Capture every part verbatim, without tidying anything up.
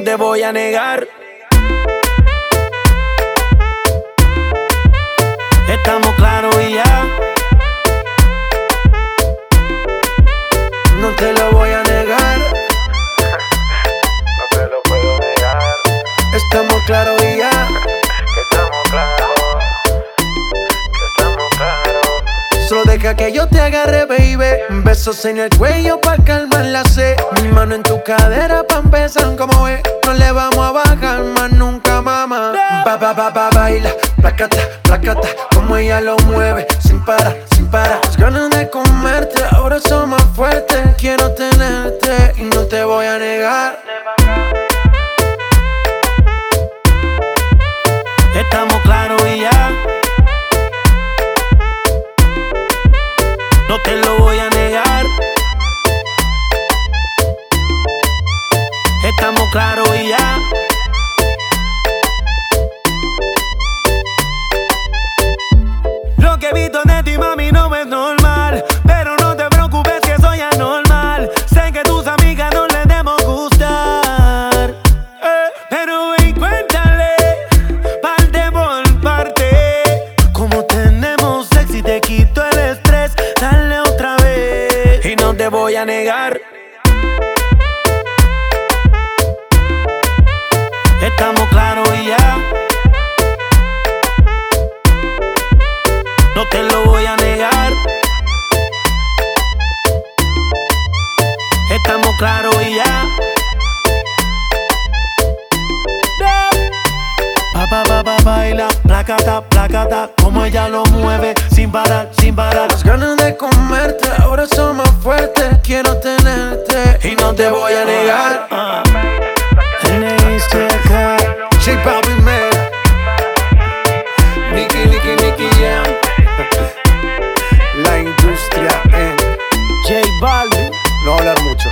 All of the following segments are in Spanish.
te voy a negar. Estamos claros y ya. No te lo voy a negar. No te lo puedo negar. Estamos claros y ya. Que estamos claros. Que estamos claros. Solo deja que yo te agarre, baby. Besos en el cuello pa' calmar la sed. Mi mano en tu cadera pa' empezar como es. No le vamos a bajar más nunca, mamá. Ba, ba, ba, ba, baila, placata, placata. Como ella lo mueve, sin parar, sin parar. Las ganas de comerte, ahora son más fuertes. Quiero tenerte y no te voy a negar. Estamos claros y ya. No te lo voy a negar. Estamos claros y ya. Lo que he visto de ti, mami, no es normal. Pero no te preocupes que soy anormal. Sé que tus amigas no les debemos gustar, eh, pero ven, cuéntale parte por parte. Como tenemos sexo y te quito el estrés. Dale otra vez y no te voy a negar. Estamos claros y ya. No te lo voy a negar. Estamos claros y ya. Pa, pa, pa, pa, baila, placata, placata. Como ella lo mueve, sin parar, sin parar. Las ganas de comerte, ahora son más fuertes. Quiero tenerte y no te voy a negar. uh. J Balvin, man. Nicky, Nicky, Nicky Jam. La industria en J Balvin. No hablar mucho.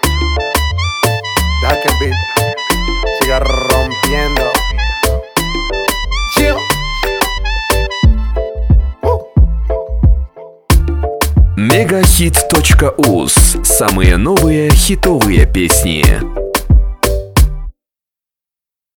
Deja que el beat siga rompiendo. Chill. Мегахит точка уз. Самые новые хитовые песни.